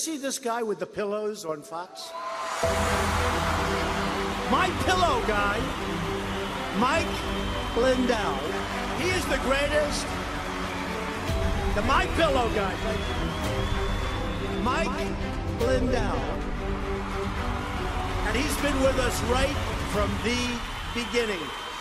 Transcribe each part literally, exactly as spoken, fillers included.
See this guy with the pillows on Fox? My Pillow guy, Mike Lindell. He is the greatest. The My Pillow guy. Mike Lindell. And he's been with us right from the beginning.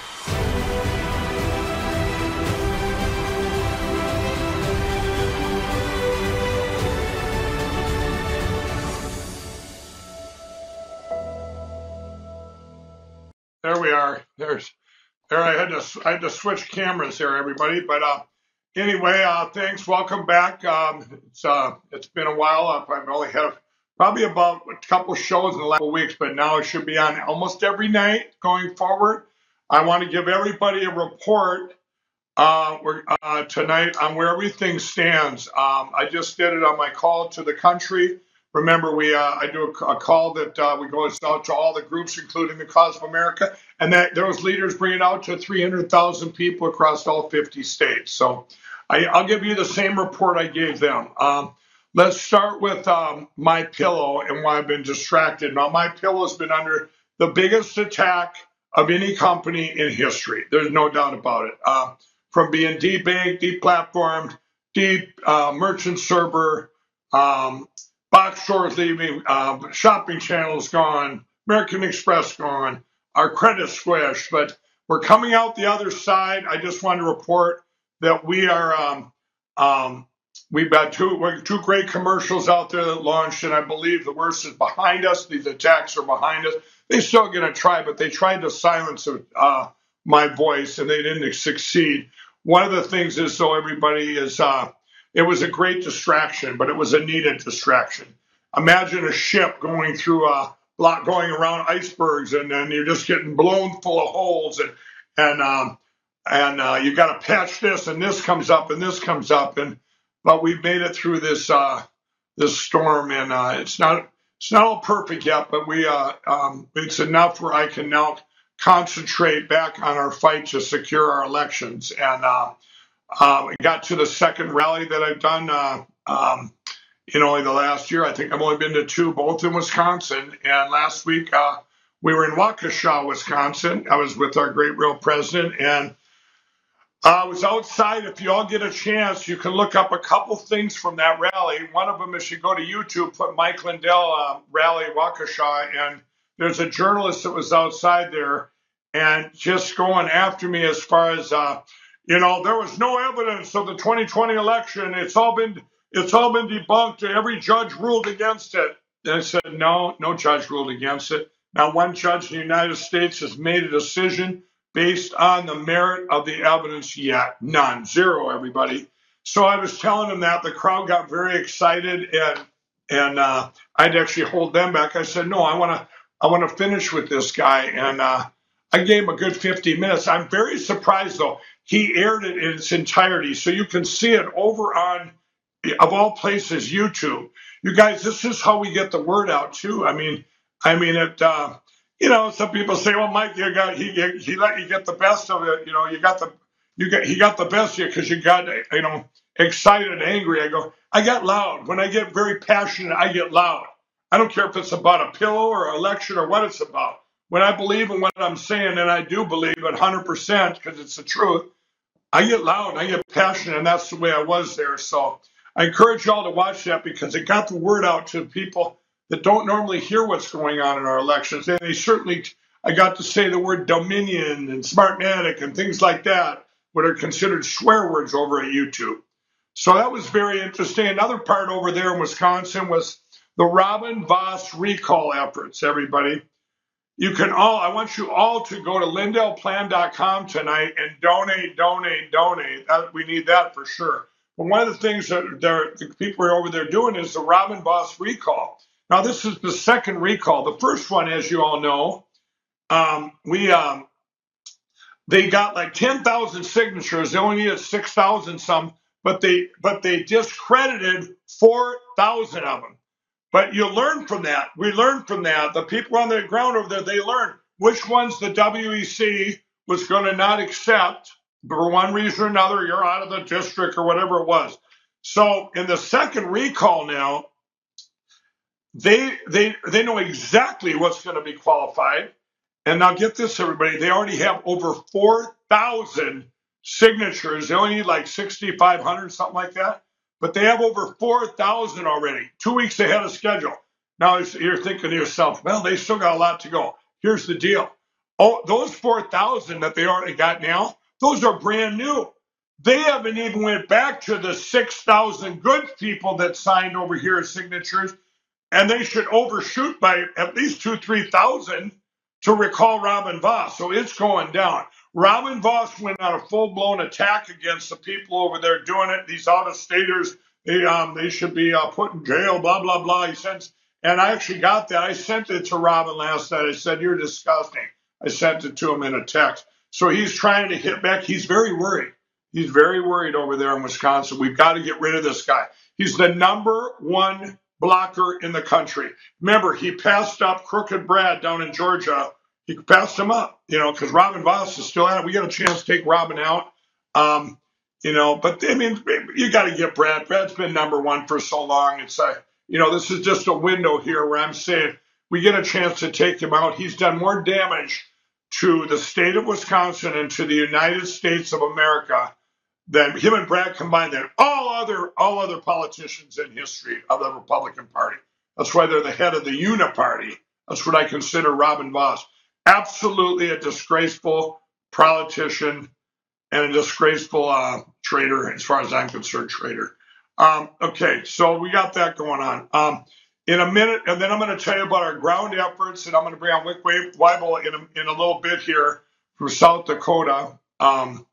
There we are. There's there. I had to I had to switch cameras here, everybody. But uh, anyway, uh, thanks. Welcome back. Um, it's uh, it's been a while. I've only had probably about a couple shows in the last couple weeks, but now I should be on almost every night going forward. I want to give everybody a report uh, we're, uh, tonight on where everything stands. Um, I just did it on my call to the country. Remember, we uh, I do a, a call that uh, we go out to all the groups, including the Cause of America, and that those leaders bring it out to three hundred thousand people across all fifty states. So I, I'll give you the same report I gave them. Um, let's start with um, My Pillow and why I've been distracted. Now, My Pillow has been under the biggest attack of any company in history. There's no doubt about it. Uh, from being debanked, deplatformed, de uh, merchant server, um, box stores leaving, uh, shopping channels gone, American Express gone, our credit squished, but we're coming out the other side. I just want to report that we are, um, um, we've got two, two great commercials out there that launched, and I believe the worst is behind us. These attacks are behind us. They're still going to try, but they tried to silence uh, my voice, and they didn't succeed. One of the things is, so everybody is, uh, it was a great distraction, but it was a needed distraction. Imagine a ship going through a block, going around icebergs, and then you're just getting blown full of holes, and and um, and uh, you got to patch this, and this comes up, and this comes up, and but we've made it through this uh, this storm, and uh, it's not it's not all perfect yet, but we uh, um, it's enough where I can now concentrate back on our fight to secure our elections, and. Uh, Uh, I got to the second rally that I've done, uh, um, you know, in the last year. I think I've only been to two, both in Wisconsin. And last week uh, we were in Waukesha, Wisconsin. I was with our great real president, and I was outside. If you all get a chance, you can look up a couple things from that rally. One of them is you go to YouTube, put Mike Lindell uh, rally Waukesha, and there's a journalist that was outside there and just going after me as far as. Uh, You know, there was no evidence of the twenty twenty election. It's all been it's all been debunked. Every judge ruled against it. And I said, no, no judge ruled against it. Now, one judge in the United States has made a decision based on the merit of the evidence yet. None. Zero, everybody. So I was telling them that. The crowd got very excited, and and uh, I'd actually hold them back. I said, no, I want to I want to finish with this guy. And uh, I gave him a good fifty minutes. I'm very surprised, though. He aired it in its entirety, so you can see it over on, of all places, YouTube. You guys, this is how we get the word out too. I mean, I mean it. Uh, you know, some people say, "Well, Mike, you got he he let you get the best of it." You know, you got the you got he got the best of you because you got you know excited and angry. I go, I get loud when I get very passionate. I get loud. I don't care if it's about a pillow or an election or what it's about. When I believe in what I'm saying, and I do believe it one hundred percent because it's the truth, I get loud and I get passionate, and that's the way I was there. So I encourage y'all to watch that because it got the word out to people that don't normally hear what's going on in our elections. And they certainly, I got to say the word Dominion and Smartmatic and things like that, what are considered swear words over at YouTube. So that was very interesting. Another part over there in Wisconsin was the Robin Vos recall efforts, everybody. You can all, I want you all to go to Lindell Plan dot com tonight and donate, donate, donate. That, we need that for sure. But one of the things that the people are over there doing is the Robin Vos recall. Now, this is the second recall. The first one, as you all know, um, we um, they got like ten thousand signatures. They only needed six thousand some, but they but they discredited four thousand of them. But you learn from that. We learned from that. The people on the ground over there, they learned which ones the W E C was going to not accept for one reason or another. You're out of the district or whatever it was. So in the second recall now, they they they know exactly what's going to be qualified. And now get this, everybody, they already have over four thousand signatures. They only need like sixty-five hundred, something like that. But they have over four thousand already, two weeks ahead of schedule. Now you're thinking to yourself, well, they still got a lot to go. Here's the deal. Oh, those four thousand that they already got now, those are brand new. They haven't even went back to the six thousand good people that signed over here as signatures, and they should overshoot by at least two, three thousand to recall Robin Vos. So it's going down. Robin Vos went on a full-blown attack against the people over there doing it. These out-of-staters, they um they should be uh, put in jail. Blah blah blah. He sends, and I actually got that. I sent it to Robin last night. I said, "You're disgusting." I sent it to him in a text. So he's trying to hit back. He's very worried. He's very worried over there in Wisconsin. We've got to get rid of this guy. He's the number one blocker in the country. Remember, he passed up Crooked Brad down in Georgia. He passed him up, you know, because Robin Vos is still at it. We got a chance to take Robin out, um, you know. But I mean, you got to get Brad. Brad's been number one for so long. It's a, you know, this is just a window here where I'm saying we get a chance to take him out. He's done more damage to the state of Wisconsin and to the United States of America than him and Brad combined than all other all other politicians in history of the Republican Party. That's why they're the head of the Uniparty. That's what I consider Robin Vos. Absolutely a disgraceful politician and a disgraceful uh, traitor, as far as I'm concerned, traitor. Um, okay, so we got that going on. Um, in a minute, and then I'm going to tell you about our ground efforts, and I'm going to bring on Wick Weibel in a, in a little bit here from South Dakota. Um,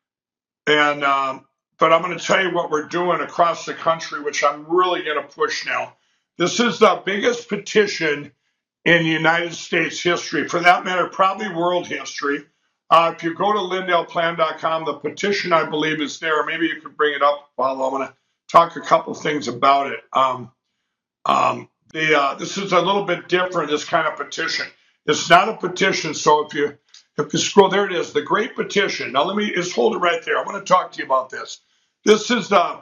and um, but I'm going to tell you what we're doing across the country, which I'm really going to push now. This is the biggest petition in United States history, for that matter, probably world history. Uh, if you go to Lindell Plan dot com, the petition, I believe, is there. Maybe you can bring it up while I'm going to talk a couple things about it. Um, um, the, uh, this is a little bit different, this kind of petition. It's not a petition, so if you if you scroll, there it is, the Great Petition. Now, let me just hold it right there. I want to talk to you about this. This is the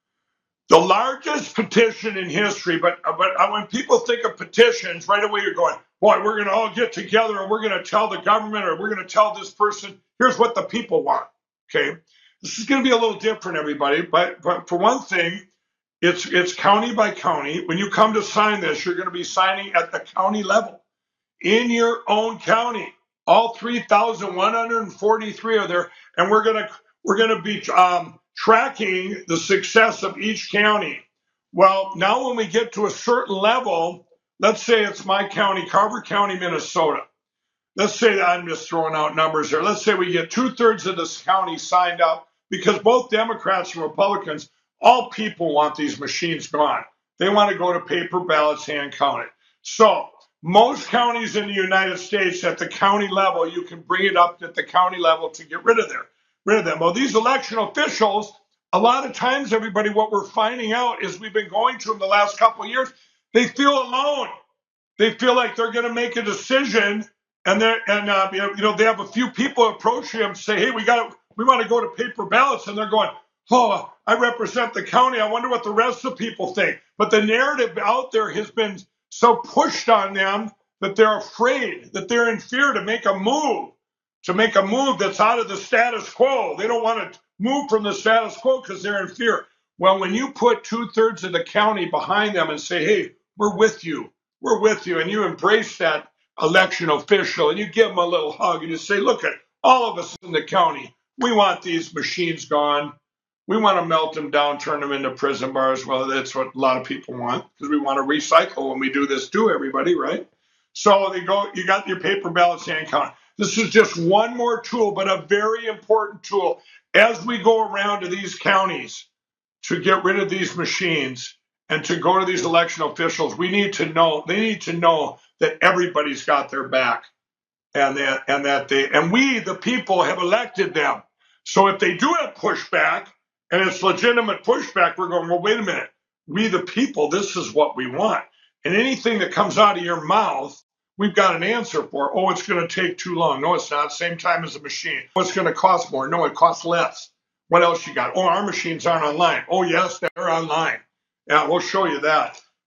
The largest petition in history, but but when people think of petitions, right away you're going, boy, we're going to all get together and we're going to tell the government or we're going to tell this person, here's what the people want, okay? This is going to be a little different, everybody, but but for one thing, it's it's county by county. When you come to sign this, you're going to be signing at the county level in your own county. All three thousand one hundred forty-three are there, and we're going to we're going to be um, tracking the success of each county. Well, now when we get to a certain level, let's say it's my county, Carver County, Minnesota. Let's say that I'm just throwing out numbers here. Let's say we get two thirds of this county signed up, because both Democrats and Republicans, all people want these machines gone. They want to go to paper ballots, hand counted. So most counties in the United States at the county level, you can bring it up at the county level to get rid of their rid of them. Well, these election officials, a lot of times, everybody, what we're finding out is we've been going to them the last couple of years, they feel alone. They feel like they're going to make a decision, and they and uh, you know they have a few people approaching them, say, hey, we got we want to go to paper ballots, and they're going, oh, I represent the county. I wonder what the rest of the people think. But the narrative out there has been so pushed on them that they're afraid, that they're in fear to make a move. to make a move that's out of the status quo. They don't want to move from the status quo because they're in fear. Well, when you put two thirds of the county behind them and say, hey, we're with you, we're with you, and you embrace that election official and you give them a little hug and you say, look at all of us in the county, we want these machines gone. We want to melt them down, turn them into prison bars. Well, that's what a lot of people want, because we want to recycle when we do this too, everybody, right? So they go, you got your paper ballots hand count. This is just one more tool, but a very important tool as we go around to these counties to get rid of these machines and to go to these election officials. We need to know, they need to know that everybody's got their back, and that, and that they, and we, the people, have elected them. So if they do have pushback and it's legitimate pushback, we're going, well, wait a minute. We, the people, this is what we want. And anything that comes out of your mouth, we've got an answer for. Oh, it's going to take too long. No, it's not. Same time as a machine. Oh, it's going to cost more. No, it costs less. What else you got? Oh, our machines aren't online. Oh, yes, they're online. Yeah, we'll show you that.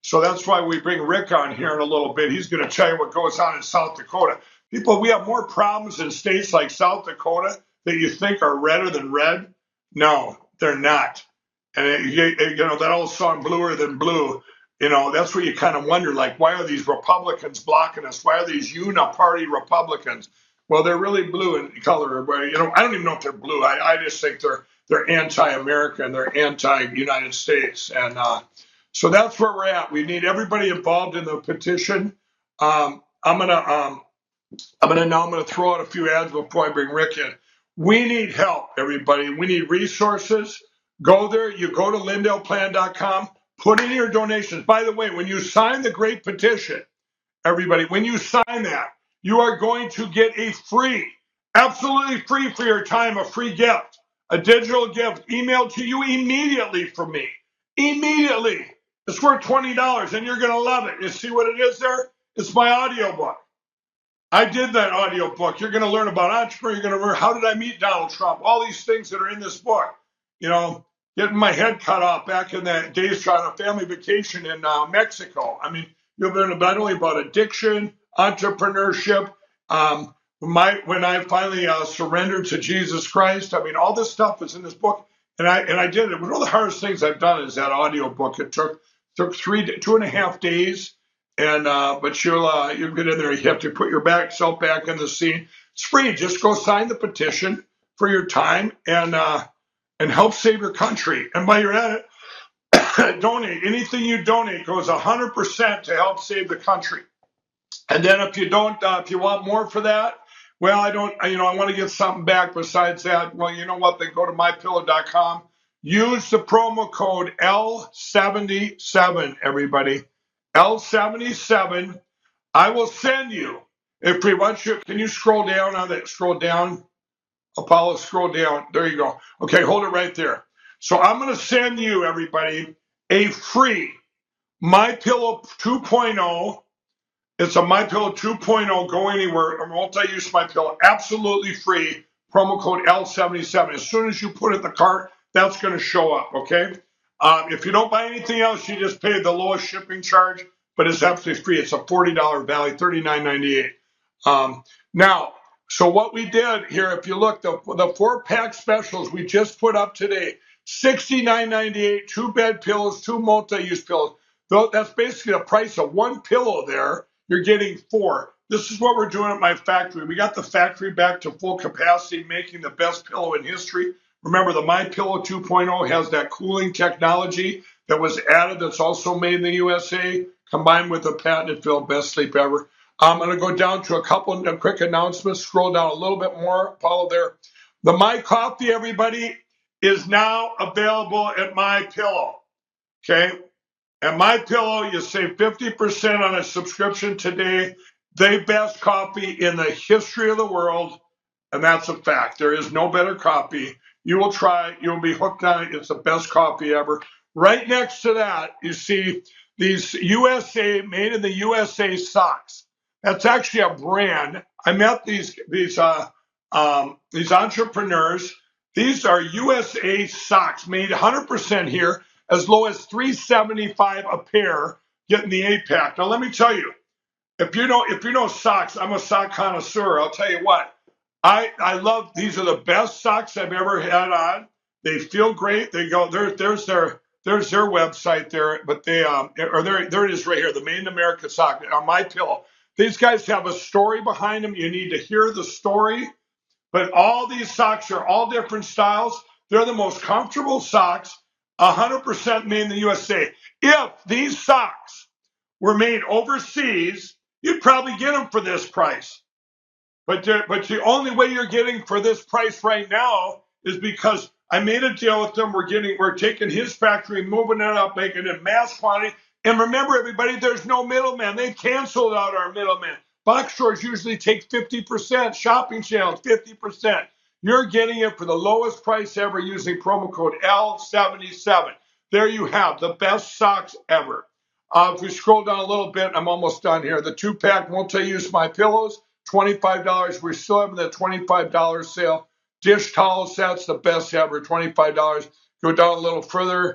So that's why we bring Rick on here in a little bit. He's going to tell you what goes on in South Dakota. People, we have more problems in states like South Dakota that you think are redder than red. No, they're not. And it, you, you know, that old song, Bluer Than Blue, you know, that's where you kind of wonder, like, why are these Republicans blocking us? Why are these uniparty Republicans? Well, they're really blue in color. You know, I don't even know if they're blue. I, I just think they're they're anti-American. They're anti-United States. And uh, so that's where we're at. We need everybody involved in the petition. Um, I'm gonna um, I'm gonna now I'm gonna throw out a few ads before I bring Rick in. We need help, everybody. We need resources. Go there. You go to Lindale Plan dot com. Put in your donations. By the way, when you sign the Great Petition, everybody, when you sign that, you are going to get a free, absolutely free for your time, a free gift, a digital gift emailed to you immediately from me. Immediately. It's worth twenty dollars and you're going to love it. You see what it is there? It's my audiobook. I did that audiobook. You're going to learn about entrepreneur. You're going to learn how did I meet Donald Trump? All these things that are in this book. You know, getting my head cut off back in the days on a family vacation in uh, Mexico. I mean, you'll learn not only about addiction, entrepreneurship, um, my when I finally uh, surrendered to Jesus Christ. I mean, all this stuff is in this book, and I and I did it. One of the hardest things I've done is that audio book. It took took three two and a half days, and uh, but you'll uh, you get in there. You have to put your back self back in the scene. It's free. Just go sign the petition for your time and uh, and help save your country. And while you're at it, donate. Anything you donate goes one hundred percent to help save the country. And then if you don't, uh, if you want more for that, well, I don't, you know, I want to get something back besides that. Well, you know what? Then go to my pillow dot com. Use the promo code L seventy-seven, everybody. L seventy-seven. I will send you, if we want you, can you scroll down on that? Scroll down. Apollo, scroll down. There you go. Okay, hold it right there. So I'm going to send you, everybody, a free MyPillow two point oh. It's a MyPillow two point oh. Go anywhere. A multi-use MyPillow. Absolutely free. Promo code L seventy-seven. As soon as you put it in the cart, that's going to show up, okay? Um, if you don't buy anything else, you just pay the lowest shipping charge, but it's absolutely free. It's a forty dollars value, thirty-nine ninety-eight. Um, now, so what we did here, if you look, the, the four-pack specials we just put up today, sixty-nine ninety-eight, two bed pillows, two multi-use pillows. Though that's basically the price of one pillow there. You're getting four. This is what we're doing at my factory. We got the factory back to full capacity, making the best pillow in history. Remember, the MyPillow two point oh has that cooling technology that was added that's also made in the U S A, combined with the patented Phil Best Sleep Ever. I'm going to go down to a couple of quick announcements, scroll down a little bit more, follow there. The My Coffee, everybody, is now available at MyPillow, okay? At MyPillow, you save fifty percent on a subscription today. The best coffee in the history of the world, and that's a fact. There is no better coffee. You will try it. You'll be hooked on it. It's the best coffee ever. Right next to that, you see these U S A, made in the U S A socks. That's actually a brand. I met these these uh, um, these entrepreneurs. These are U S A socks made one hundred percent here, as low as three seventy-five a pair, getting the eight pack. Now let me tell you, if you know if you know socks, I'm a sock connoisseur. I'll tell you what, I I love these are the best socks I've ever had on. They feel great. They go there. There's their there's their website there, but they um or there there it is right here, the Made in America sock on MyPillow. These guys have a story behind them. You need to hear the story. But all these socks are all different styles. They're the most comfortable socks, one hundred percent made in the U S A. If these socks were made overseas, you'd probably get them for this price. But the, but the only way you're getting for this price right now is because I made a deal with them. We're getting, we're taking his factory, moving it up, making it mass quantity. And remember, everybody, there's no middleman. They've canceled out our middleman. Box stores usually take fifty percent. Shopping channels, fifty percent. You're getting it for the lowest price ever using promo code L seventy-seven. There you have the best socks ever. Uh, if we scroll down a little bit, I'm almost done here. The two-pack multi-use MyPillows, twenty-five dollars. We're still having the twenty-five dollars sale. Dish towel sets, the best ever, twenty-five dollars. Go down a little further.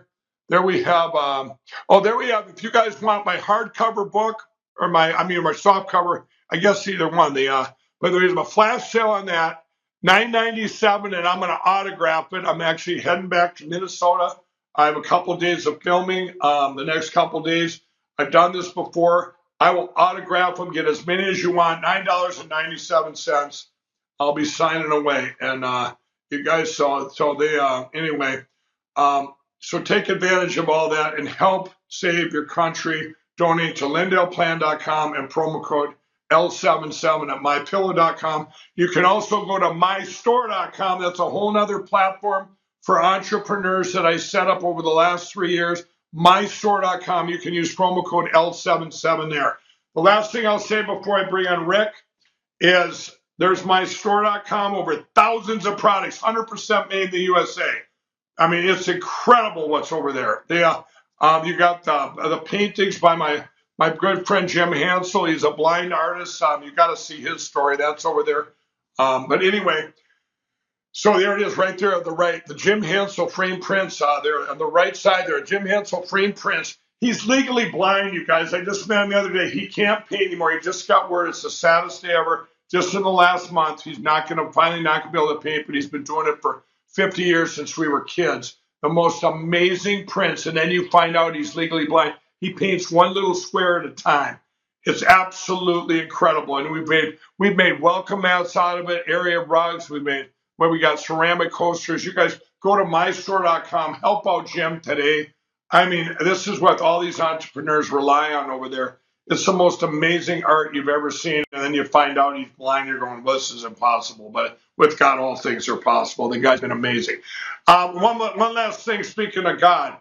there we have. Um, oh, there we have. If you guys want my hardcover book or my, I mean, my soft cover, I guess either one. The uh, but there's a flash sale on that, nine ninety-seven, and I'm going to autograph it. I'm actually heading back to Minnesota. I have a couple of days of filming. Um, the next couple of days, I've done this before. I will autograph them. Get as many as you want. nine dollars and ninety-seven cents. I'll be signing away, and uh, you guys saw it. So they uh, anyway. Um, so take advantage of all that and help save your country. Donate to Lindell Plan dot com and promo code L seventy-seven at my pillow dot com. You can also go to my store dot com. That's a whole other platform for entrepreneurs that I set up over the last three years. my store dot com. You can use promo code L seventy-seven there. The last thing I'll say before I bring on Rick is there's my store dot com, over thousands of products, one hundred percent made in the U S A. I mean, it's incredible what's over there. They, uh, um, you got the, the paintings by my, my good friend Jim Hansel. He's a blind artist. Um, you got to see his story. That's over there. Um, but anyway, so there it is right there on the right. The Jim Hansel frame prints uh, there on the right side there. Jim Hansel frame prints. He's legally blind, you guys. I just met him the other day. He can't paint anymore. He just got word it's the saddest day ever. Just in the last month, he's not going to finally not going to be able to paint, but he's been doing it for fifty years since we were kids. The most amazing prints, and then you find out he's legally blind. He paints one little square at a time. It's absolutely incredible, and we've made we've made welcome mats out of it, area rugs. We've made where we got ceramic coasters. You guys go to my store dot com. Help out Jim today. I mean, this is what all these entrepreneurs rely on over there. It's the most amazing art you've ever seen. And then you find out he's blind. You're going, well, this is impossible. But with God, all things are possible. The guy's been amazing. Um, one, one last thing, speaking of God.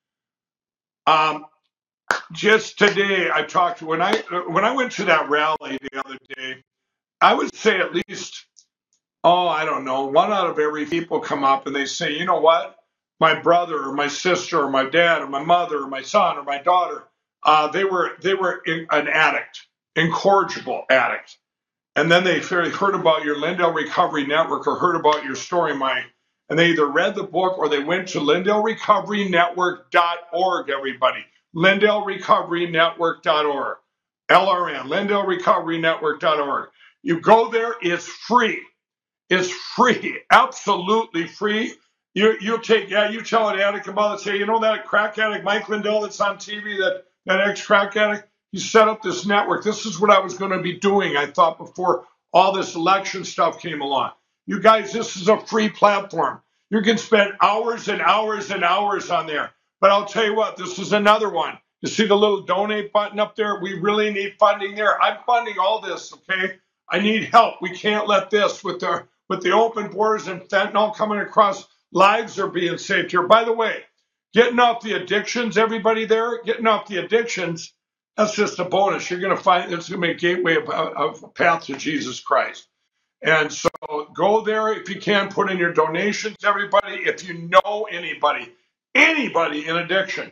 Um, just today, I talked to, when I, when I went to that rally the other day, I would say at least, oh, I don't know, one out of every people come up and they say, you know what? My brother or my sister or my dad or my mother or my son or my daughter, Uh, they were they were in, an addict, incorrigible addict, and then they heard about your Lindell Recovery Network or heard about your story, Mike, and they either read the book or they went to Lindell Recovery Network dot org. Everybody, Lindell Recovery Network dot org, L R N, Lindell Recovery Network dot org. You go there, it's free, it's free, absolutely free. You you take yeah, you tell an addict about it, say, you know that crack addict Mike Lindell that's on T V, that. That ex-crack addict, he set up this network. This is what I was going to be doing, I thought, before all this election stuff came along. You guys, this is a free platform. You can spend hours and hours and hours on there. But I'll tell you what, this is another one. You see the little donate button up there? We really need funding there. I'm funding all this, okay? I need help. We can't let this, with the, with the open borders and fentanyl coming across, lives are being saved here. By the way, getting off the addictions, everybody there, getting off the addictions, that's just a bonus. You're going to find it's going to be a gateway of, of a path to Jesus Christ. And so go there if you can, put in your donations, everybody. If you know anybody, anybody in addiction,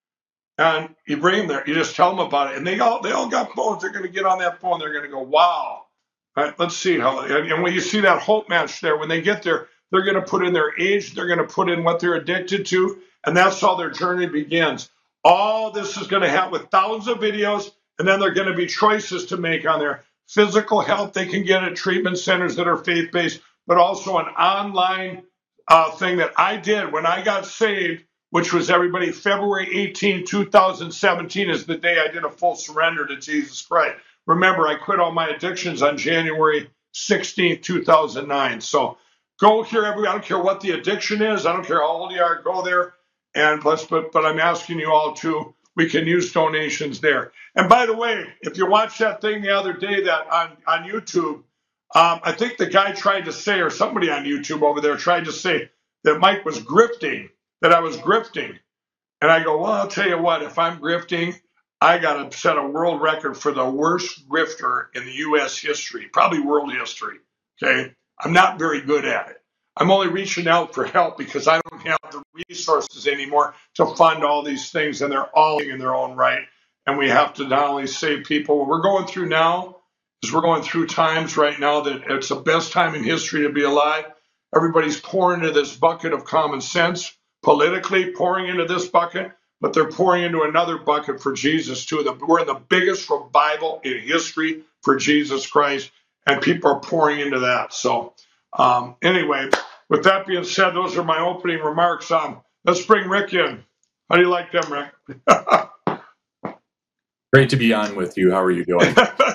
and you bring them there, you just tell them about it. And they all they all got phones. They're going to get on that phone. They're going to go, wow. All right, let's see how. And when you see that hope match there, when they get there, they're going to put in their age. They're going to put in what they're addicted to. And that's how their journey begins. All this is going to happen with thousands of videos, and then there are going to be choices to make on there. Physical health they can get at treatment centers that are faith-based, but also an online uh, thing that I did when I got saved, which was everybody, February eighteenth, two thousand seventeen is the day I did a full surrender to Jesus Christ. Remember, I quit all my addictions on January sixteenth, two thousand nine. So go here, everybody. I don't care what the addiction is. I don't care how old you are. Go there. And plus, but, but I'm asking you all to, we can use donations there. And by the way, if you watched that thing the other day that on, on YouTube, um, I think the guy tried to say, or somebody on YouTube over there tried to say that Mike was grifting, that I was grifting. And I go, well, I'll tell you what, if I'm grifting, I got to set a world record for the worst grifter in the U S history, probably world history. Okay. I'm not very good at it. I'm only reaching out for help because I don't have the resources anymore to fund all these things, and they're all in their own right. And we have to not only save people. What we're going through now is we're going through times right now that it's the best time in history to be alive. Everybody's pouring into this bucket of common sense, politically pouring into this bucket. but they're pouring into another bucket for Jesus too. We're in the biggest revival in history for Jesus Christ, and people are pouring into that. So um, anyway, with that being said, those are my opening remarks. Um, let's bring Rick in. How do you like them, Rick? Great to be on with you. How are you doing?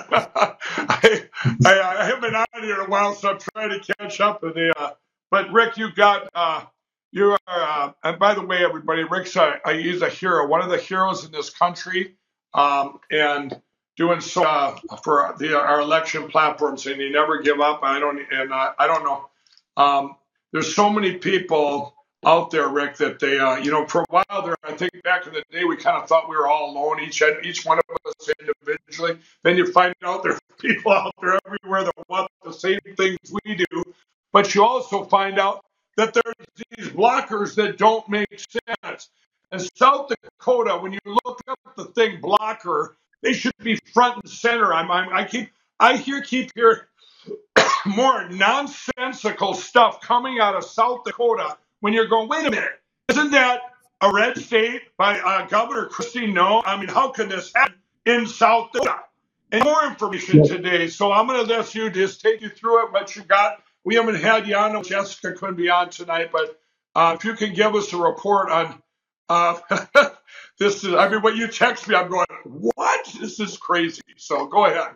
I, I, I haven't been on here in a while, so I'm trying to catch up with you. Uh, but Rick, you got uh, you are, uh, and by the way, everybody, Rick's a, he's a hero, one of the heroes in this country, um, and doing so uh, for the, our election platforms, and you never give up. I don't, and uh, I don't know. Um, there's so many people out there, Rick, that they, uh, you know, for a while there, I think back in the day, we kind of thought we were all alone, each each one of us individually. Then you find out there's people out there everywhere that want the same things we do. But you also find out that there's these blockers that don't make sense. In South Dakota, when you look up the thing blocker, they should be front and center. I'm, I'm I keep I hear keep hearing more nonsensical stuff coming out of South Dakota. When you're going, wait a minute, isn't that a red state by uh, Governor Christie? No. I mean, how can this happen in South Dakota? And more information yeah. today. So I'm going to let you just take you through it, what you got. We haven't had you on. Jessica couldn't be on tonight, but uh, if you can give us a report on uh, this. Is, I mean, when you text me, I'm going, what? This is crazy. So go ahead.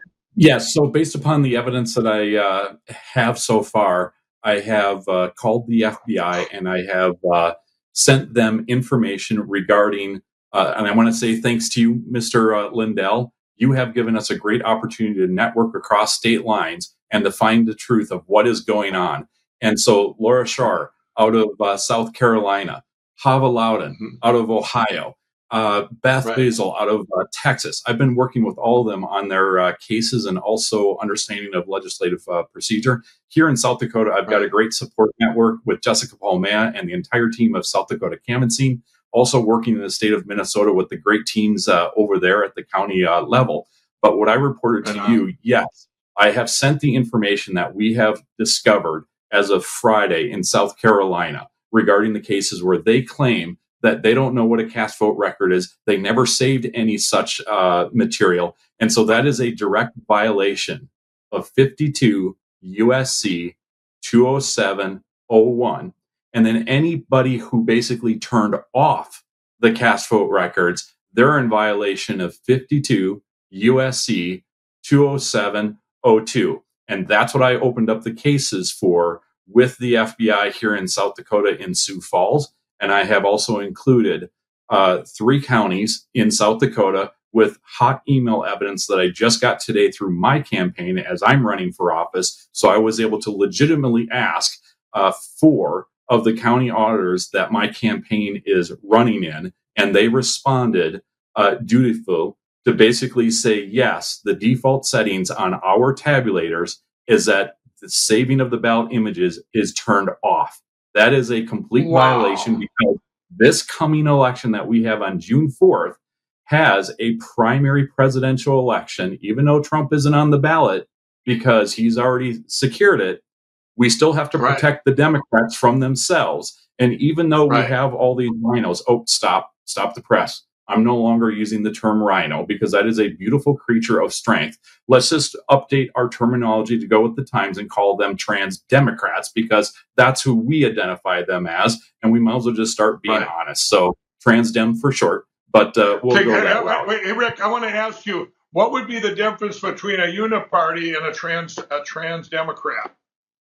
Yes. So based upon the evidence that I uh, have so far, I have uh, called the F B I and I have uh, sent them information regarding, uh, and I want to say thanks to you, Mister Uh, Lindell. You have given us a great opportunity to network across state lines and to find the truth of what is going on. And so Laura Shar out of uh, South Carolina, Hava Loudon mm-hmm. out of Ohio, uh, Beth right. Basil out of uh, Texas. I've been working with all of them on their uh, cases and also understanding of legislative uh, procedure. Here in South Dakota, I've right. got a great support network with Jessica Palmea and the entire team of South Dakota Canvassing, also working in the state of Minnesota with the great teams uh, over there at the county uh, level. But what I reported to uh-huh. you, yes, I have sent the information that we have discovered as of Friday in South Carolina regarding the cases where they claim that they don't know what a cast vote record is. They never saved any such uh, material. And so that is a direct violation of fifty-two U S C two oh seven oh one. And then anybody who basically turned off the cast vote records, they're in violation of fifty-two U S C two oh seven oh two. And that's what I opened up the cases for with the F B I here in South Dakota in Sioux Falls. And I have also included uh, three counties in South Dakota with hot email evidence that I just got today through my campaign as I'm running for office. So I was able to legitimately ask uh, four of the county auditors that my campaign is running in, and they responded uh, dutiful to basically say, yes, the default settings on our tabulators is that the saving of the ballot images is turned off. That is a complete wow. violation because this coming election that we have on June fourth has a primary presidential election, even though Trump isn't on the ballot because he's already secured it. We still have to protect right. the Democrats from themselves. And even though right. we have all these rhinos, oh, stop, stop the press. I'm no longer using the term rhino because that is a beautiful creature of strength. Let's just update our terminology to go with the times and call them trans Democrats because that's who we identify them as. And we might as well just start being right. honest. So trans Dem for short, but uh, we'll hey, go hey, that wait, wait, hey, Rick, I want to ask you, what would be the difference between a uniparty and a trans a trans Democrat?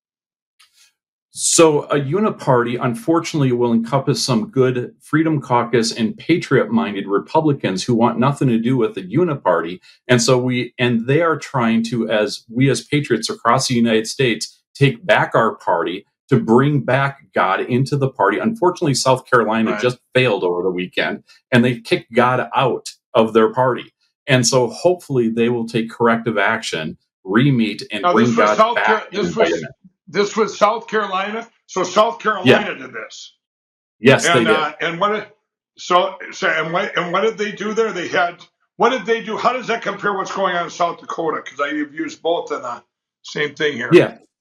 So a uniparty, unfortunately, will encompass some good Freedom Caucus and patriot-minded Republicans who want nothing to do with the uniparty. And so we, and they are trying to, as we as patriots across the United States, take back our party to bring back God into the party. Unfortunately, South Carolina right. just failed over the weekend, and they kicked God out of their party. And so hopefully they will take corrective action, re-meet, and now, bring God South back. Car- this was This was South Carolina, so South Carolina yeah. did this. Yes, and, they did. Uh, and what? Did, so, so and what? And what did they do there? They had. What did they do? How does that compare? What's going on in South Dakota? Because I've used both in the same thing here. Yeah.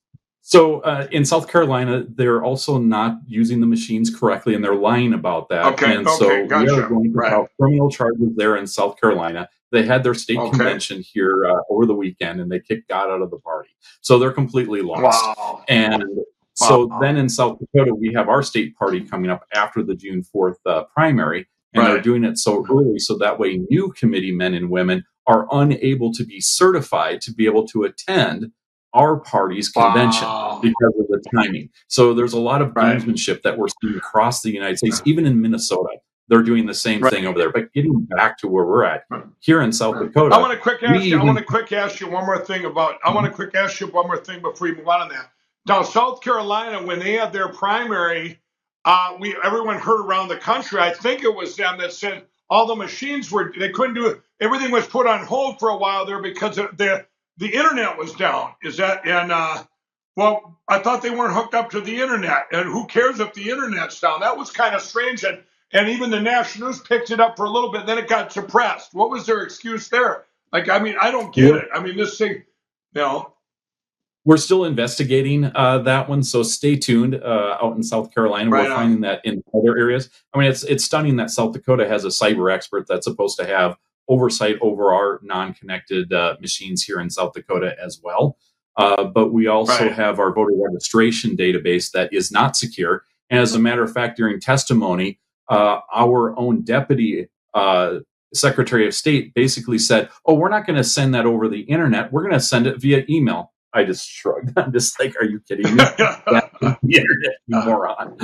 So uh, in South Carolina, they're also not using the machines correctly, and they're lying about that. Okay, And okay, so we are gotcha. going to Right. file criminal charges there in South Carolina. They had their state Okay. convention here uh, over the weekend, and they kicked God out of the party. So they're completely lost. Wow. And so Wow. then in South Dakota, we have our state party coming up after the June fourth uh, primary, and they're Right. doing it so early so that way new committee men and women are unable to be certified to be able to attend our party's convention Wow. because of the timing. So there's a lot of Right. gamesmanship that we're seeing across the United States, even in Minnesota. They're doing the same Right. thing over there. But getting back to where we're at Right. here in South Right. Dakota, I want to quick ask we you. I even want to quick ask you one more thing about. I want to quick ask you one more thing before we move on on that. Now, South Carolina, when they had their primary, uh, we everyone heard around the country. I think it was them that said all the machines were they couldn't do it. Everything was put on hold for a while there because of the the internet was down. Is that and uh, well, I thought they weren't hooked up to the internet, and who cares if the internet's down? That was kind of strange, and and even the national news picked it up for a little bit, then it got suppressed. What was their excuse there? Like, I mean, I don't get we're, it. I mean, this thing, you know. we're still investigating uh, that one, so stay tuned. Uh, out in South Carolina, Right we're on. finding that in other areas. I mean, it's it's stunning that South Dakota has a cyber expert that's supposed to have oversight over our non-connected uh, machines here in South Dakota as well. Uh, but we also Right. have our voter registration database that is not secure. And as a matter of fact, during testimony, uh, our own deputy uh, Secretary of State basically said, "Oh, we're not going to send that over the internet. We're going to send it via email." I just shrugged. I'm just like, "Are you kidding me? That's the internet, you moron."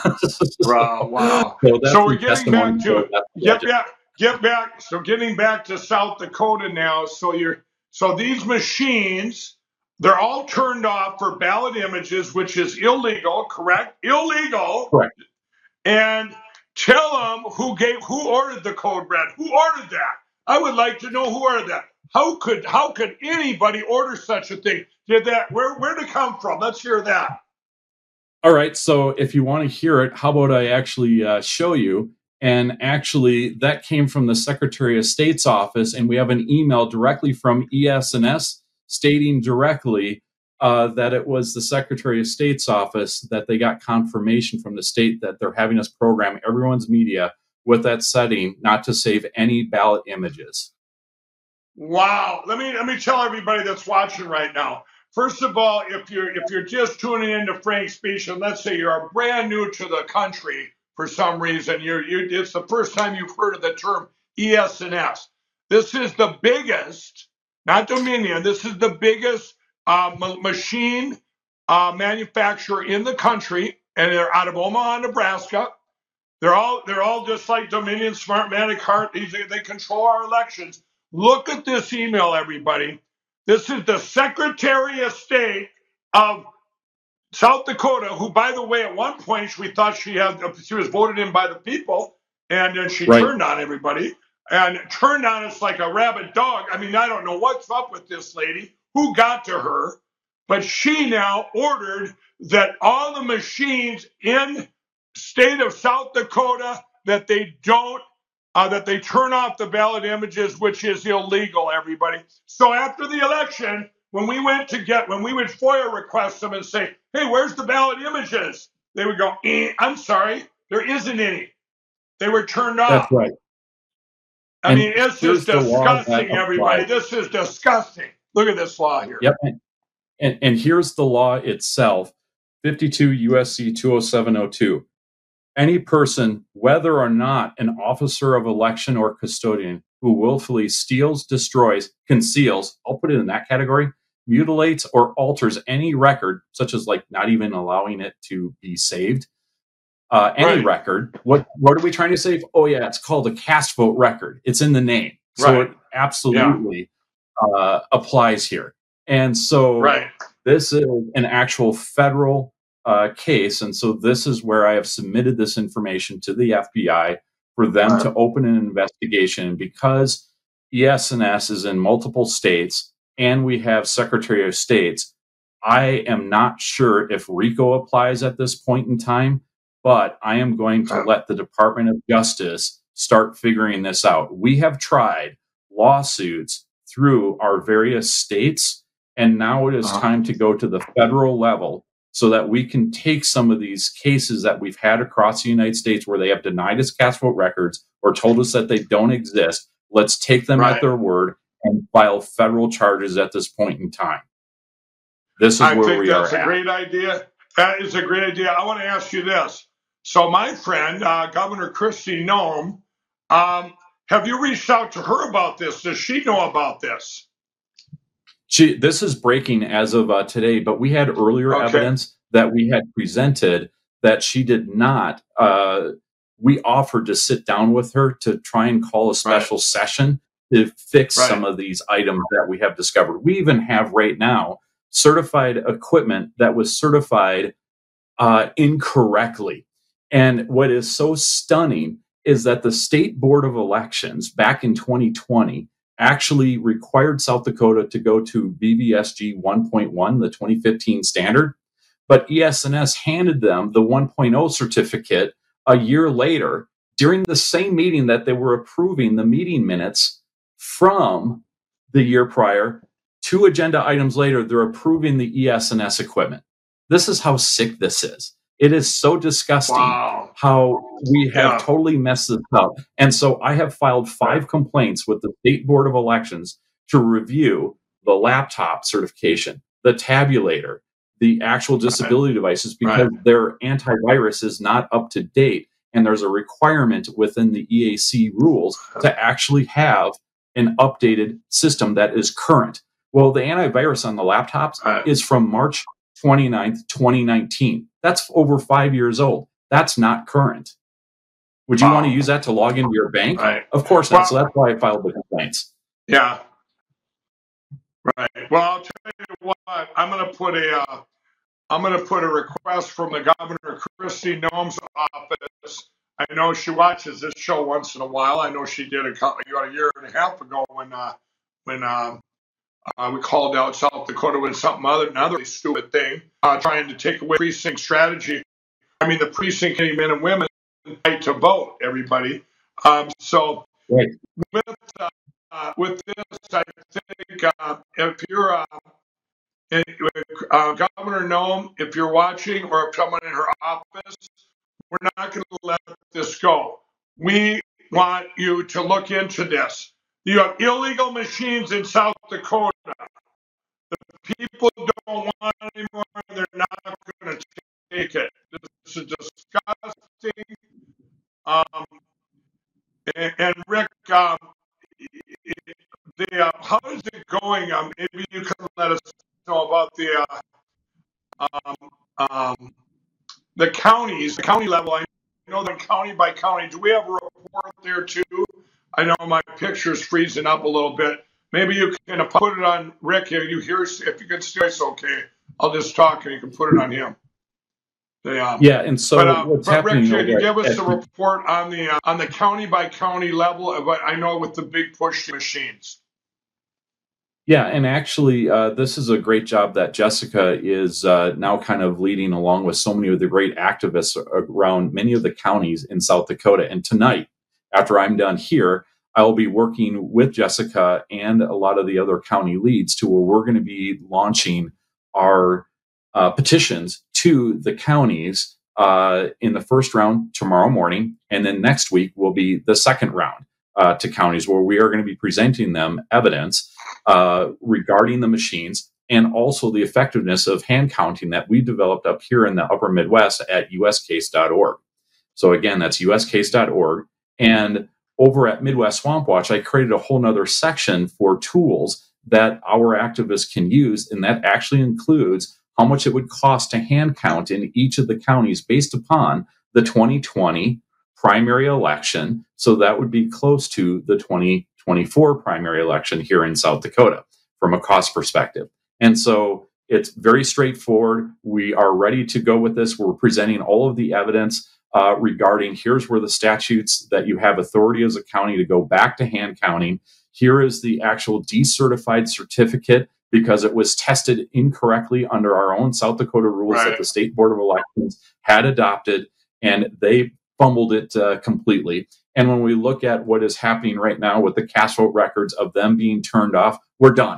Wow, wow. So that's So we're the getting testimony back for to that get project. back, get back. So getting back to South Dakota now. So you're so these machines, they're all turned off for ballot images, which is illegal, correct? Illegal. Correct. And tell them who gave who ordered the code red. Who ordered that? I would like to know who ordered that. How could how could anybody order such a thing? Did that where where did it come from? Let's hear that. All right. So if you want to hear it, how about I actually uh, show you? And actually, that came from the Secretary of State's office, and we have an email directly from E S N S stating directly uh, that it was the Secretary of State's office that they got confirmation from the state that they're having us program everyone's media with that setting not to save any ballot images. Wow. Let me let me tell everybody that's watching right now. First of all, if you're if you're just tuning into Frank's speech, and let's say you're brand new to the country for some reason, you're you it's the first time you've heard of the term E S N S. This is the biggest, not Dominion. This is the biggest uh, ma- machine uh, manufacturer in the country, and they're out of Omaha, Nebraska. They're all they're all just like Dominion, Smartmatic, Hart. These they control our elections. Look at this email, everybody. This is the Secretary of State of South Dakota, who, by the way, at one point we thought she had she was voted in by the people, and then she Right. turned on everybody and turned on us like a rabid dog. I mean, I don't know what's up with this lady. Who got to her? But she now ordered that all the machines in state of South Dakota that they don't uh, that they turn off the ballot images, which is illegal, everybody. So after the election, when we went to get, when we would FOIA request them and say, "Hey, where's the ballot images?" They would go, eh, "I'm sorry, there isn't any. They were turned off." That's right. I And mean, it's here's just the law that disgusting, everybody. applies. This is disgusting. Look at this law here. Yep. And, and, and here's the law itself, fifty-two U S C two oh seven oh two. Any person, whether or not an officer of election or custodian, who willfully steals, destroys, conceals, I'll put it in that category, mutilates or alters any record, such as like not even allowing it to be saved, uh, any Right. record. What what are we trying to save? Oh yeah, it's called a cast vote record. It's in the name, so Right. it absolutely uh, applies here. And so Right. this is an actual federal uh, case, and so this is where I have submitted this information to the F B I for them Right. to open an investigation. And because E S N S is in multiple states, and we have Secretary of States, I am not sure if RICO applies at this point in time, but I am going to Okay. let the Department of Justice start figuring this out. We have tried lawsuits through our various states, And now it is Uh-huh. time to go to the federal level so that we can take some of these cases that we've had across the United States where they have denied us cast vote records or told us that they don't exist. Let's take them Right. at their word and file federal charges at this point in time. This is I where think we that's are a at. great idea. That is a great idea. I want to ask you this. So my friend, uh, Governor Kristi Noem, um, have you reached out to her about this? Does she know about this? She, this is breaking as of uh, today, but we had earlier Okay. evidence that we had presented that she did not. Uh, we offered to sit down with her to try and call a special Right. session to fix Right. some of these items that we have discovered. We even have right now certified equipment that was certified uh, incorrectly. And what is so stunning is that the State Board of Elections back in twenty twenty actually required South Dakota to go to V V S G one point one, the twenty fifteen standard, but E S N S handed them the one point oh certificate a year later during the same meeting that they were approving the meeting minutes from the year prior. Two agenda items later, they're approving the E S N S equipment. This is how sick this is. It is so disgusting Wow. how we have Yeah. totally messed this up. And so I have filed five complaints with the State Board of Elections to review the laptop certification, the tabulator, the actual disability devices, because Right. their antivirus is not up to date. And there's a requirement within the E A C rules to actually have an updated system that is current. Well, the antivirus on the laptops Right. is from March twenty-ninth, twenty nineteen. That's over five years old. That's not current. Would you Wow. want to use that to log into your bank? Right. Of course not. Well- So that's why I filed the complaints. Yeah. Right. Well, I'll tell you what. I'm going to put a. Uh, I'm going to put a request from the Governor Kristi Noem's office. I know she watches this show once in a while. I know she did a couple, a year and a half ago when uh, when uh, uh, we called out South Dakota with something other another stupid thing, uh, trying to take away precinct strategy. I mean, the precinct men and women right to vote. Everybody. Um, so Right. with uh, uh, with this, I think uh, if you're uh, uh, Governor Noem, if you're watching, or if someone in her office, we're not going to let this go. We want you to look into this. You have illegal machines in South Dakota. The people don't want it anymore. They're not going to take it. This is disgusting. Um, and, and Rick, um, the uh, how is it going? Um, maybe you can let us know about the uh, um, um, the counties, the county level. I know the county by county. Do we have a report there too? I know my picture's freezing up a little bit. Maybe you can put it on Rick here. You hear if you can still, it's okay. I'll just talk and you can put it on him. The, um, Yeah, and so but, uh, what's but happening? Rick, can you over give us at- a report on the uh, on the county by county level? But I know with the big push machines. Yeah, and actually, uh, this is a great job that Jessica is uh, now kind of leading along with so many of the great activists around many of the counties in South Dakota. And tonight, after I'm done here, I will be working with Jessica and a lot of the other county leads to where we're going to be launching our uh, petitions to the counties uh, in the first round tomorrow morning. And then next week will be the second round uh, to counties where we are going to be presenting them evidence uh, regarding the machines and also the effectiveness of hand counting that we developed up here in the upper Midwest at U S case dot org. So again, that's U S case dot org. And over at Midwest Swamp Watch, I created a whole nother section for tools that our activists can use. And that actually includes how much it would cost to hand count in each of the counties based upon the twenty twenty primary election. So that would be close to the twenty twenty-four primary election here in South Dakota from a cost perspective. And so it's very straightforward. We are ready to go with this. We're presenting all of the evidence uh, regarding here's where the statutes that you have authority as a county to go back to hand counting. Here is the actual decertified certificate because it was tested incorrectly under our own South Dakota rules Right. that the State Board of Elections had adopted, and they fumbled it uh, completely. And when we look at what is happening right now with the cast vote records of them being turned off, we're done.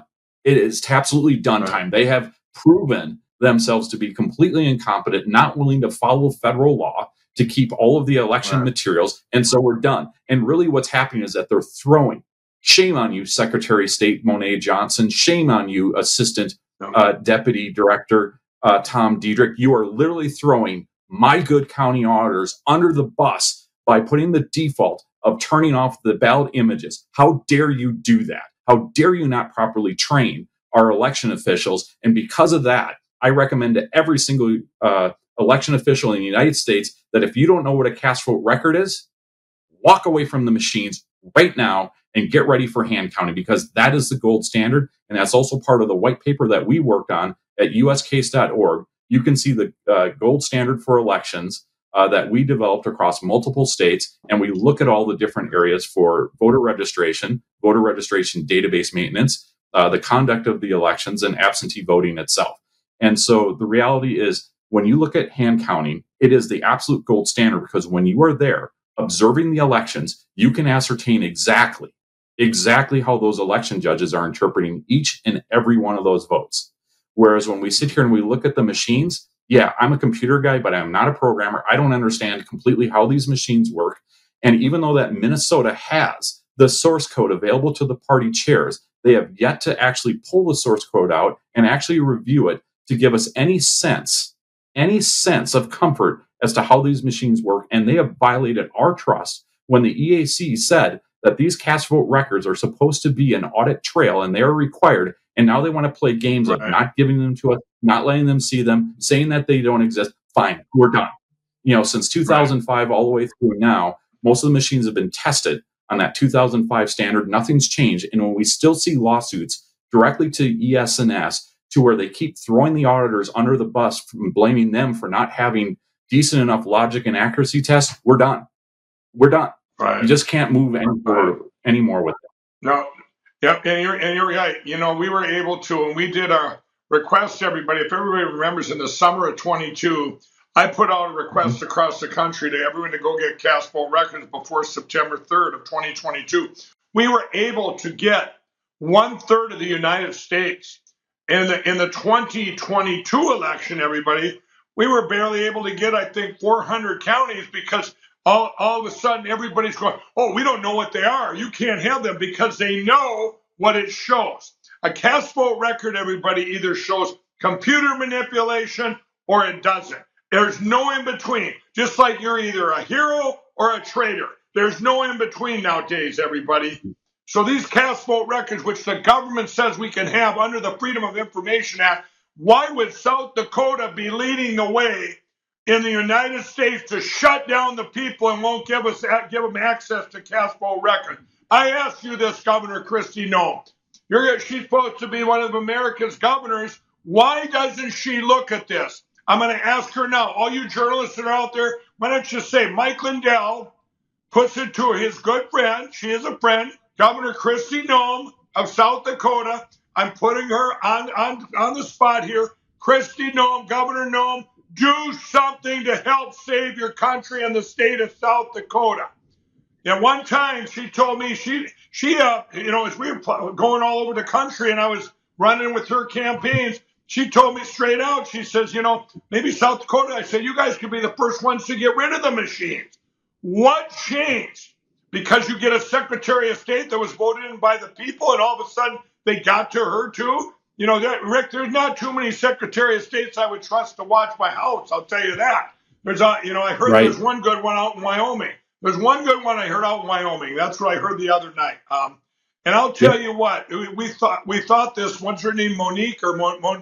It is absolutely done Right. time. They have proven themselves to be completely incompetent, not willing to follow federal law to keep all of the election Right. materials. And so we're done. And really what's happening is that they're throwing, shame on you, Secretary of State Monet Johnson. Shame on you, Assistant uh, Deputy Director uh, Tom Diedrich. You are literally throwing my good county auditors under the bus by putting the default of turning off the ballot images. How dare you do that? How dare you not properly train our election officials? And because of that, I recommend to every single uh, election official in the United States that if you don't know what a cast vote record is, walk away from the machines right now and get ready for hand counting, because that is the gold standard. And that's also part of the white paper that we worked on at U S case dot org. You can see the uh, gold standard for elections uh, that we developed across multiple states. And we look at all the different areas for voter registration, voter registration database maintenance, uh, the conduct of the elections, and absentee voting itself. And so the reality is, when you look at hand counting, it is the absolute gold standard, because when you are there observing the elections, you can ascertain exactly, exactly how those election judges are interpreting each and every one of those votes. Whereas when we sit here and we look at the machines, yeah, I'm a computer guy, but I'm not a programmer. I don't understand completely how these machines work. And even though that Minnesota has the source code available to the party chairs, they have yet to actually pull the source code out and actually review it to give us any sense, any sense of comfort as to how these machines work. And they have violated our trust when the E A C said that these cast vote records are supposed to be an audit trail and they are required. And now they want to play games Right. of not giving them to us, not letting them see them, saying that they don't exist. Fine, we're done. You know, since two thousand five all the way through now, most of the machines have been tested on that two thousand five standard. Nothing's changed. And when we still see lawsuits directly to E S N S to where they keep throwing the auditors under the bus from blaming them for not having decent enough logic and accuracy tests, we're done. We're done. Right. You just can't move any forward anymore with it. No, yep, and you're and you're right. You know, we were able to, and we did our request to everybody. If everybody remembers, in the summer of twenty-two, I put out a request mm-hmm. across the country to everyone to go get cast vote records before September third of twenty twenty-two. We were able to get one third of the United States. In the in the twenty twenty-two election, everybody, we were barely able to get, I think, four hundred counties, because all, all of a sudden everybody's going, oh, we don't know what they are. You can't have them, because they know what it shows. A cast vote record, everybody, either shows computer manipulation or it doesn't. There's no in between. Just like you're either a hero or a traitor. There's no in between nowadays, everybody. So these cast vote records, which the government says we can have under the Freedom of Information Act, why would South Dakota be leading the way in the United States to shut down the people and won't give us give them access to cast vote records? I ask you this, Governor Kristi Noem. You're, she's supposed to be one of America's governors. Why doesn't she look at this? I'm going to ask her now. All you journalists that are out there, why don't you say Mike Lindell puts it to his good friend, she is a friend, Governor Kristi Noem of South Dakota. I'm putting her on, on, on the spot here. Kristi Noem, Governor Noem, do something to help save your country and the state of South Dakota. At one time, she told me, she, she, uh, you know, as we were going all over the country and I was running with her campaigns, she told me straight out, she says, you know, maybe South Dakota, I said, you guys could be the first ones to get rid of the machines. What changed? Because you get a Secretary of State that was voted in by the people and all of a sudden they got to her too? You know, that, Rick, there's not too many Secretary of States I would trust to watch my house. I'll tell you that. There's a, you know, I heard right. there's one good one out in Wyoming. There's one good one I heard out in Wyoming. That's what I heard the other night. Um, and I'll tell yeah. you what, we, we thought we thought this. What's her name? Monique or Mon? Mon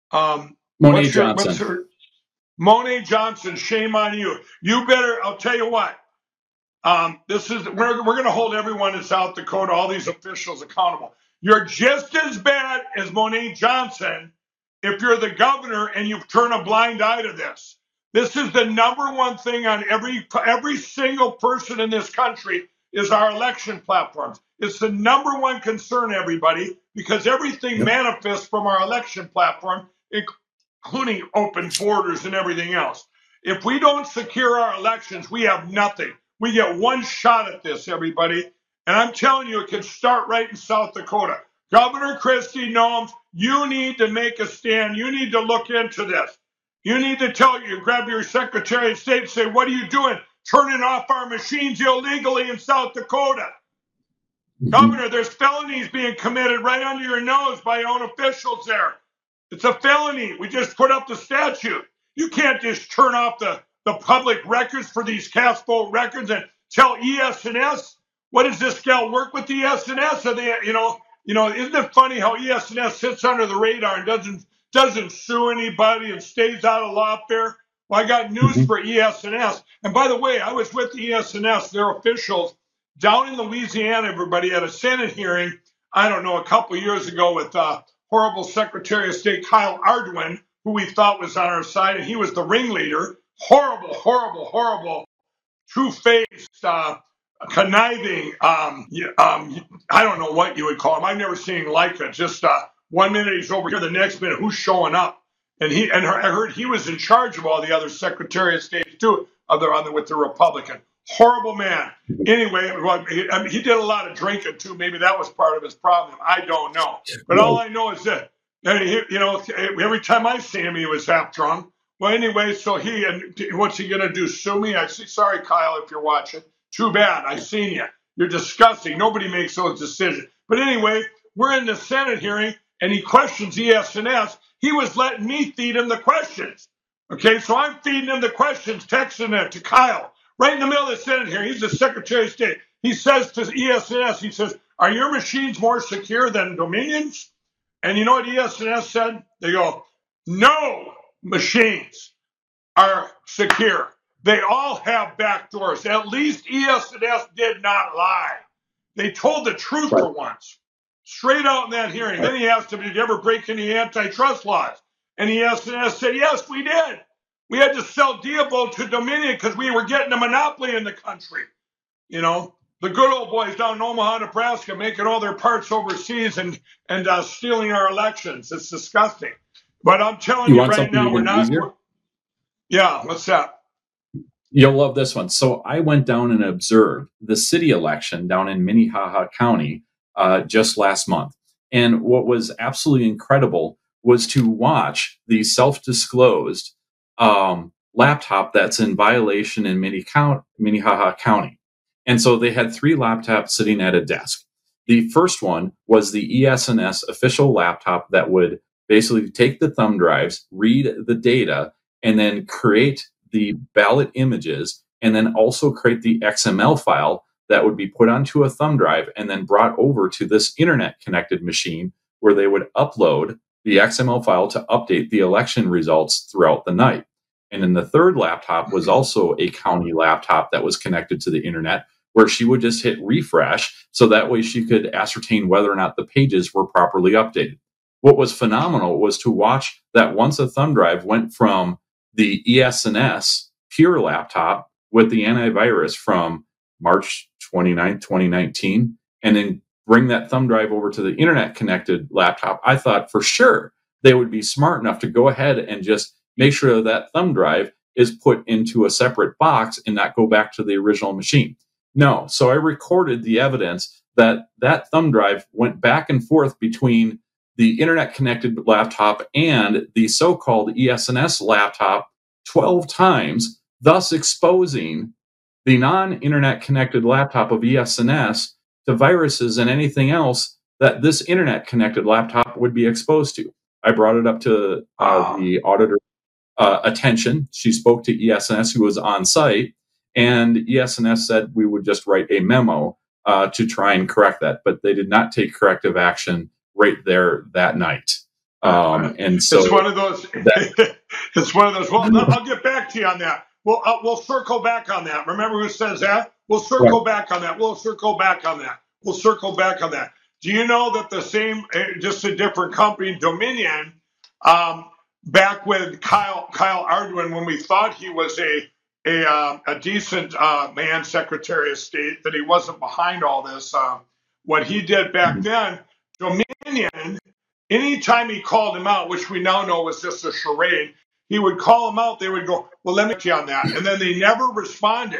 um, Monet what's her, Johnson. What's her? Monet Johnson. Shame on you. You better. I'll tell you what. Um, this is we're we're going to hold everyone in South Dakota, all these officials, accountable. You're just as bad as Monet Johnson if you're the governor and you turn a blind eye to this. This is the number one thing on every every single person in this country is our election platforms. It's the number one concern, everybody, because everything yep. manifests from our election platform, including open borders and everything else. If we don't secure our elections, we have nothing. We get one shot at this, everybody. And I'm telling you, it can start right in South Dakota. Governor Christie Noem, you need to make a stand. You need to look into this. You need to tell you, grab your Secretary of State and say, what are you doing? Turning off our machines illegally in South Dakota. Mm-hmm. Governor, there's felonies being committed right under your nose by your own officials there. It's a felony. We just put up the statute. You can't just turn off the, the public records for these cast vote records and tell E S and S. What does this gal work with E S and S? Are they, you know, you know, isn't it funny how E S and S sits under the radar and doesn't doesn't sue anybody and stays out of lawfare? Well, I got news mm-hmm. for E S and S. And by the way, I was with E S and S, their officials, down in Louisiana, everybody, at a Senate hearing, I don't know, a couple of years ago with uh, horrible Secretary of State Kyle Ardoin, who we thought was on our side, and he was the ringleader. Horrible, horrible, horrible, two-faced, uh, conniving, um, um, I don't know what you would call him. I've never seen him like it. Just uh, one minute he's over here, the next minute who's showing up? And he and I heard he was in charge of all the other Secretary of State too, other on the, with the Republican. Horrible man. Anyway, well, he, I mean, he did a lot of drinking too. Maybe that was part of his problem. I don't know. But all I know is that, you know, every time I see him, he was half drunk. Well, anyway, so he, and what's he going to do? Sue me? I see. Sorry, Kyle, if you're watching. Too bad. I seen you. You're disgusting. Nobody makes those decisions. But anyway, we're in the Senate hearing, and he questions E S and S. He was letting me feed him the questions. Okay, so I'm feeding him the questions, texting it to Kyle. Right in the middle of the Senate hearing, he's the Secretary of State. He says to E S and S, he says, are your machines more secure than Dominion's? And you know what E S and S said? They go, no machines are secure. They all have back doors. At least E S and S did not lie. They told the truth for once. Straight out in that hearing. Then he asked him, did you ever break any antitrust laws? And E S and S said, yes, we did. We had to sell Diebold to Dominion because we were getting a monopoly in the country. You know, the good old boys down in Omaha, Nebraska, making all their parts overseas and and uh, stealing our elections. It's disgusting. But I'm telling you, you right now, we're not. We're, yeah, what's that? You'll love this one. So I went down and observed the city election down in Minnehaha County uh, just last month. And what was absolutely incredible was to watch the self-disclosed um, laptop that's in violation in Minnehaha County. And so they had three laptops sitting at a desk. The first one was the E S and S official laptop that would basically take the thumb drives, read the data, and then create the ballot images, and then also create the X M L file that would be put onto a thumb drive and then brought over to this internet-connected machine where they would upload the X M L file to update the election results throughout the night. And then the third laptop was also a county laptop that was connected to the internet, where she would just hit refresh, so that way she could ascertain whether or not the pages were properly updated. What was phenomenal was to watch that once a thumb drive went from the E S and S pure laptop with the antivirus from March twenty-ninth, twenty nineteen, and then bring that thumb drive over to the internet connected laptop, I thought for sure they would be smart enough to go ahead and just make sure that thumb drive is put into a separate box and not go back to the original machine. No. So I recorded the evidence that that thumb drive went back and forth between the internet connected laptop and the so-called E S and S laptop twelve times, thus exposing the non-internet connected laptop of E S and S to viruses and anything else that this internet connected laptop would be exposed to. I brought it up to uh, the auditor uh, attention. She spoke to E S and S, who was on site, and E S and S said we would just write a memo uh, to try and correct that, but they did not take corrective action right there that night. Um, and so it's one of those. That, it's one of those. Well, I'll get back to you on that. We'll uh, we'll circle back on that. Remember who says that? We'll circle right. back on that. We'll circle back on that. We'll circle back on that. Do you know that the same, just a different company, Dominion, um, back with Kyle Kyle Ardoin, when we thought he was a a uh, a decent uh, man, Secretary of State, that he wasn't behind all this. Uh, what he did back then, Dominion, anytime he called him out, which we now know was just a charade, he would call him out. They would go, well, let me get you on that. And then they never responded.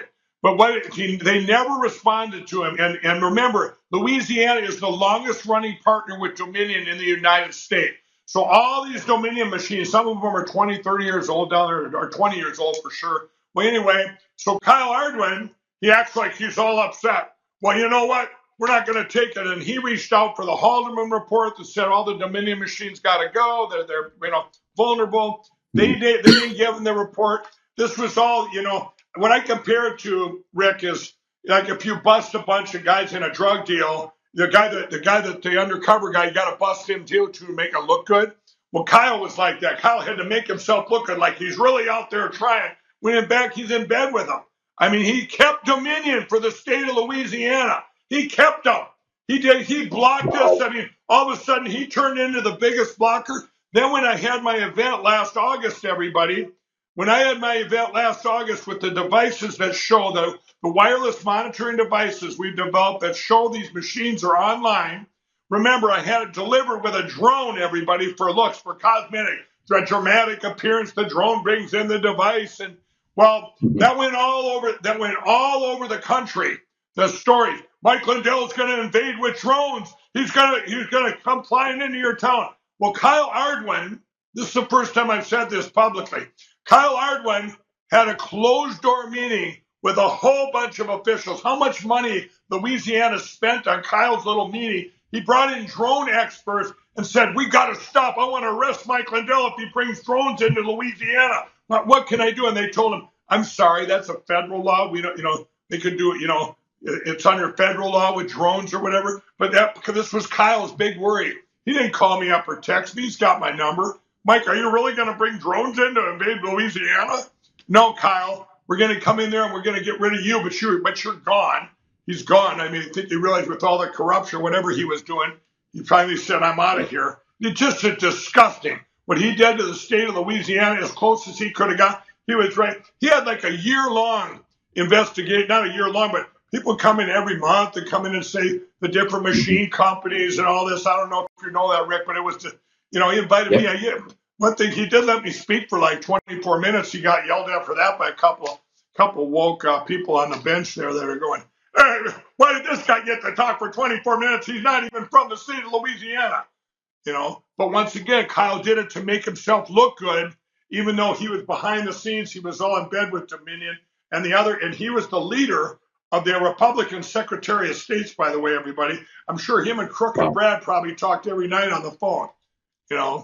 But what he, they never responded to him. And, and remember, Louisiana is the longest running partner with Dominion in the United States. So all these Dominion machines, some of them are twenty, thirty years old down there, or twenty years old for sure. Well, anyway, so Kyle Ardoin, he acts like he's all upset. Well, you know what? We're not going to take it. And he reached out for the Haldeman report that said all the Dominion machines got to go. They're, they're, you know, vulnerable. They, they, they didn't give him the report. This was all, you know, what I compare it to, Rick, is like if you bust a bunch of guys in a drug deal, the guy that the guy that the undercover guy, you got to bust him too to make it look good. Well, Kyle was like that. Kyle had to make himself look good, like he's really out there trying. When in fact he's in bed with them. I mean, he kept Dominion for the state of Louisiana. He kept them. He did. He blocked us. I mean, all of a sudden he turned into the biggest blocker. Then when I had my event last August, everybody, when I had my event last August with the devices that show the, the wireless monitoring devices we've developed that show these machines are online. Remember, I had it delivered with a drone, everybody, for looks, for cosmetic, for a dramatic appearance. The drone brings in the device. And well, that went all over, that went all over the country. The story, Mike Lindell is going to invade with drones. He's going to, he's going to come flying into your town. Well, Kyle Ardoin, this is the first time I've said this publicly. Kyle Ardoin had a closed door meeting with a whole bunch of officials. How much money Louisiana spent on Kyle's little meeting? He brought in drone experts and said, we got to stop. I want to arrest Mike Lindell if he brings drones into Louisiana. What can I do? And they told him, I'm sorry, that's a federal law. We don't, you know, they could do it, you know, it's under federal law with drones or whatever. But that, because this was Kyle's big worry. He didn't call me up or text me. He's got my number. Mike, are you really going to bring drones in to invade Louisiana? No, Kyle. We're going to come in there and we're going to get rid of you, but you're, but you're gone. He's gone. I mean, I think he realized with all the corruption, whatever he was doing, he finally said, I'm out of here. It's just a disgusting. What he did to the state of Louisiana, as close as he could have got, he was right. He had like a year-long investigation, not a year long, but people come in every month and come in and say the different machine companies and all this. I don't know if you know that, Rick, but it was just, you know, he invited yep. me. I, one thing, he did let me speak for like twenty-four minutes. He got yelled at for that by a couple, couple woke uh, people on the bench there that are going, hey, why did this guy get to talk for twenty-four minutes? He's not even from the state of Louisiana, you know. But once again, Kyle did it to make himself look good, even though he was behind the scenes. He was all in bed with Dominion and the other, and he was the leader of the Republican Secretary of States, by the way, everybody. I'm sure him and Crooked wow. Brad probably talked every night on the phone, you know.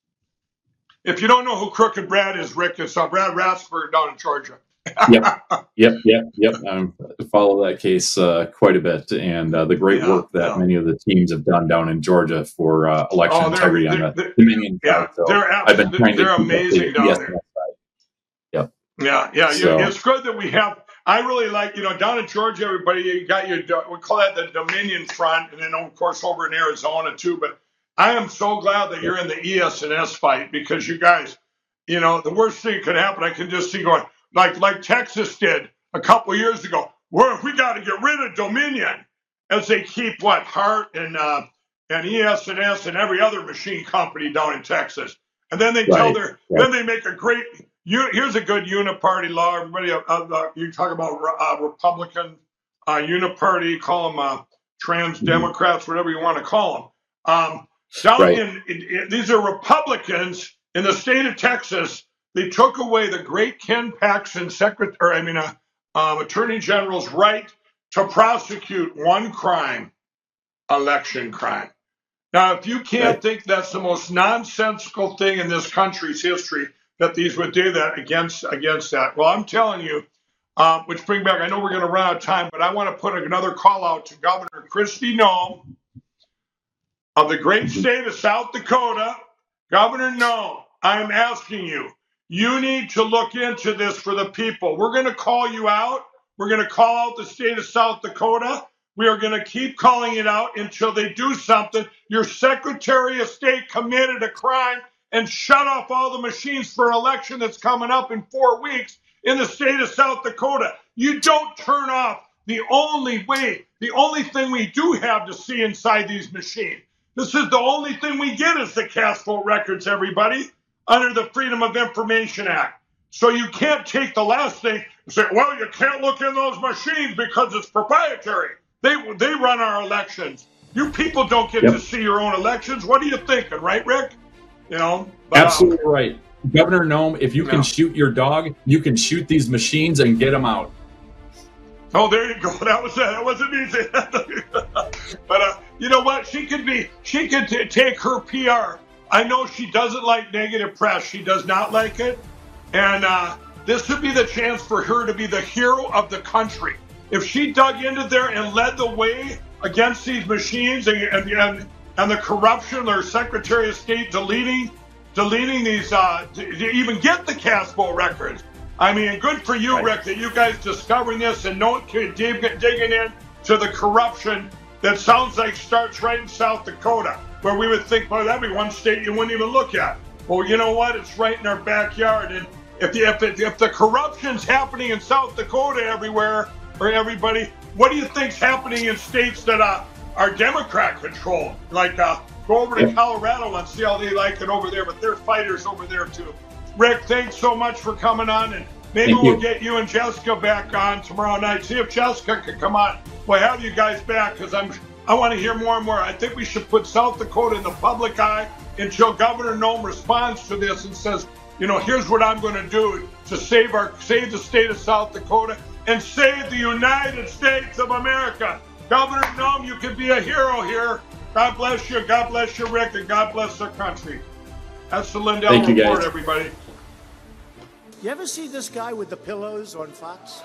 If you don't know who Crooked Brad is, Rick, it's uh, Brad Ratzberg down in Georgia. yep, yep, yep, yep. Um, I follow that case uh, quite a bit, and uh, the great yeah, work that yeah. many of the teams have done down in Georgia for uh, election oh, integrity on the Dominion yeah, side. So they're I've been trying they're to amazing down there. Yep. Yeah, yeah. So, it's good that we have. I really like, you know, down in Georgia, everybody, you got your, we call that the Dominion front, and then, of course, over in Arizona, too. But I am so glad that you're in the E S and S fight because you guys, you know, the worst thing could happen, I can just see going, like like Texas did a couple years ago, where we got to get rid of Dominion as they keep, what, Hart and uh, and E S and S and every other machine company down in Texas. And then they right, tell their, right. then they make a great, here's a good uniparty law. Everybody, uh, uh, you talk about uh, Republican uh, uniparty, call them uh, trans Democrats, whatever you want to call them. Um, down right. in, in, in, these are Republicans in the state of Texas. They took away the great Ken Paxton, secretary, or I mean, uh, um, Attorney General's right to prosecute one crime, election crime. Now, if you can't right. think that's the most nonsensical thing in this country's history, that these would do that against against that. Well, I'm telling you, uh, which bring back, I know we're going to run out of time, but I want to put another call out to Governor Kristi Noem of the great state of South Dakota. Governor Noem, I'm asking you, you need to look into this for the people. We're going to call you out. We're going to call out the state of South Dakota. We are going to keep calling it out until they do something. Your Secretary of State committed a crime and shut off all the machines for an election that's coming up in four weeks in the state of South Dakota. You don't turn off the only way, the only thing we do have to see inside these machines. This is the only thing we get is the cast vote records, everybody, under the Freedom of Information Act. So you can't take the last thing and say, well, you can't look in those machines because it's proprietary. They they run our elections. You people don't get yep. to see your own elections. What are you thinking, right, Rick? You know, but, absolutely um, right. Governor Noem, if you can yeah. shoot your dog, you can shoot these machines and get them out. Oh, there you go. That was that wasn't easy. But uh, you know what? She could be. She could t- take her P R. I know she doesn't like negative press. She does not like it, and uh, this would be the chance for her to be the hero of the country. If she dug into there and led the way against these machines and and and, and the corruption, their Secretary of State deleting deleting these uh, to, to even get the Casbo records. I mean, good for you, Rick, that you guys discovering this and no dig, digging in to the corruption that sounds like starts right in South Dakota, where we would think, well, that'd be one state you wouldn't even look at. Well, you know what? It's right in our backyard. And if the, if, it, if the corruption's happening in South Dakota everywhere, or everybody, what do you think's happening in states that uh, are Democrat-controlled? Like, uh, go over to Colorado and see how they like it over there, but they're fighters over there, too. Rick, thanks so much for coming on, and maybe Thank we'll you. get you and Jessica back on tomorrow night. See if Jessica can come on. We'll have you guys back because I'm I want to hear more and more. I think we should put South Dakota in the public eye until Governor Noem responds to this and says, you know, here's what I'm going to do to save our save the state of South Dakota and save the United States of America. Governor Noem, you can be a hero here. God bless you. God bless you, Rick, and God bless our country. That's the Lindell Thank you, Report, guys. everybody. You ever see this guy with the pillows on Fox?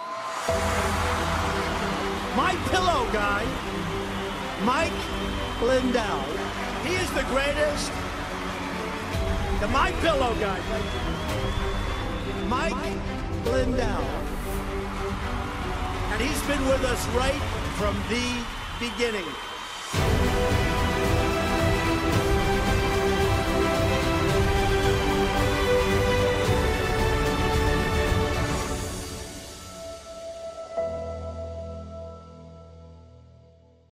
My Pillow guy, Mike Lindell. He is the greatest. The My Pillow guy, Mike Lindell. And he's been with us right from the beginning.